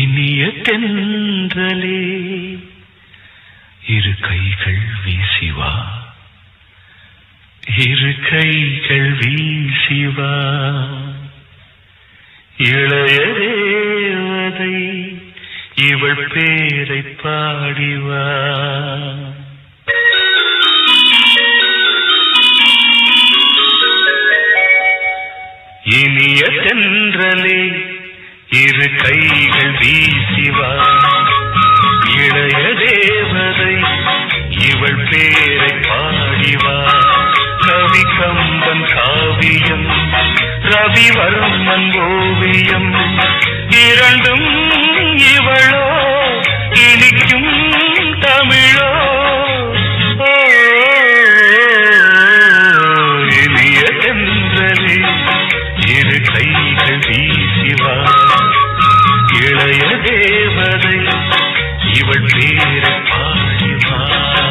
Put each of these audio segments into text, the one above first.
இனிய தென்றலே இரு கைகள் வீசிவா, இரு கைகள் வீசிவா, இளைய தேவதை இவள் பேரை பாடிவா. இனிய தென்றலே இரு கைகள் வீசிவா, இளைய தேவதை இவள் பேரை பாடிவா. கவி கம்பன் காவியம், ரவிவர்மன் ஓவியம், இரண்டும் இவளோ இனிக்கும் தமிழோ. இனிய தென்றலே இரு கைகள் வீசிவா, இளைய தேவதை இவள் பேரை பாடிவா.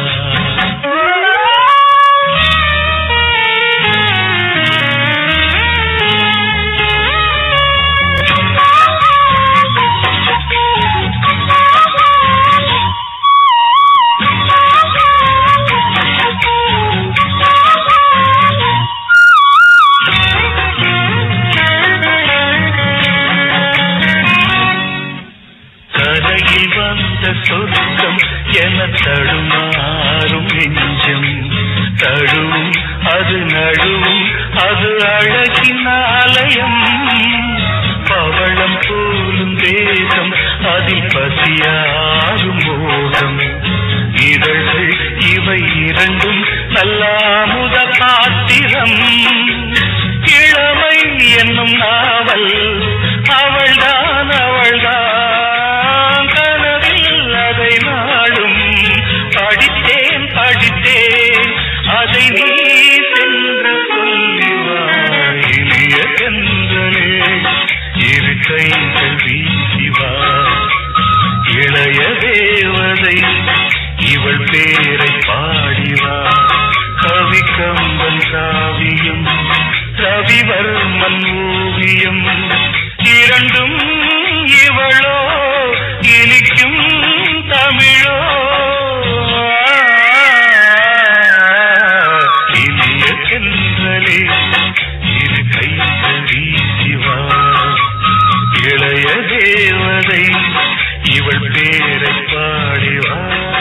கரையில் வந்த சொர்க்கம் என தடுமாறும் நெஞ்சம், தழுவும் அது நழுவும் அது அழகின் ஆலயம். பவளம் போலும் தேசம் அதில் பசியாரும் மோகம், இதழ்கள் இவை இரண்டும் நல்லாமுத பாத்திரம். இளமை என்னும் நாவல் அவள்தான் அவள்தான், கனவில் அதை நாளும் படித்தேன் படித்தேன், அதை நீ சென்று சொல்லிவா. இனிய தென்றலே இரு கைகள் வீசிவா, இளைய தேவதை இவள் பேரை பாடிவா. கவி கம்பன் காவியம், ரவிவர்மன் ஓவியம், இரண்டும் இவளோ இனிக்கும் தமிழோ. இனிய தென்றலே இரு கைகள் வீசிவா, இளைய தேவதை இவள் பேரை பாடிவா.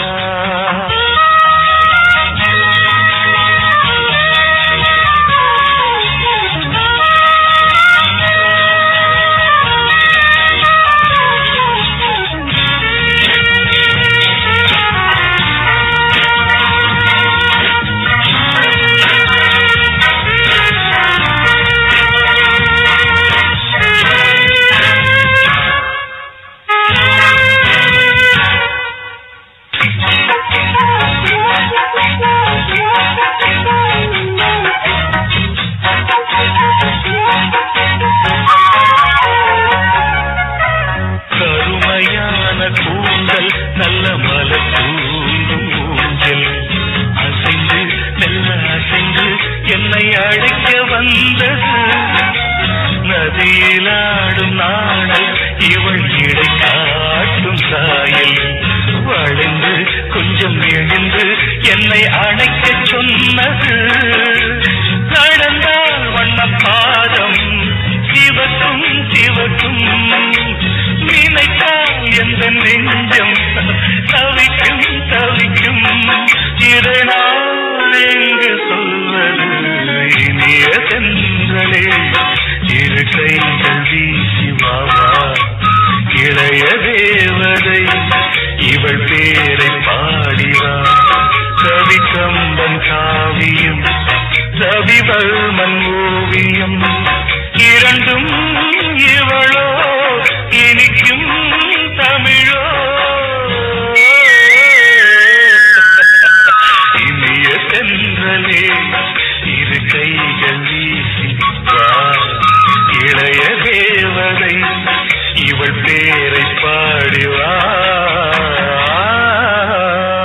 கருமையான கூந்தல் நல்ல மலர் தூங்கும் ஊஞ்சல், அசைந்து மெல்ல அசைந்து என்னை அழைக்க வந்தது. நதியிலாடும் நாணல் இவள் இடை காட்டும் சாயல், வளைந்து கொஞ்சம் எழுந்து என்னை அணைக்க சொன்னது. நடந்தால் வண்ண பாதம் சிவக்கும் சிவக்கும், நினைத்தால் எந்த நெஞ்சம் தவிக்கும் தவிக்கும். இதை நான் எங்கு சொல்வது. இனிய தென்றலே இரு கைகள் வீசிவா, இளைய தேவதை இவள் பேரை பாடிவா. கவி கம்பன் காவியம், ரவிவர்மன் ஓவியம், இரண்டும்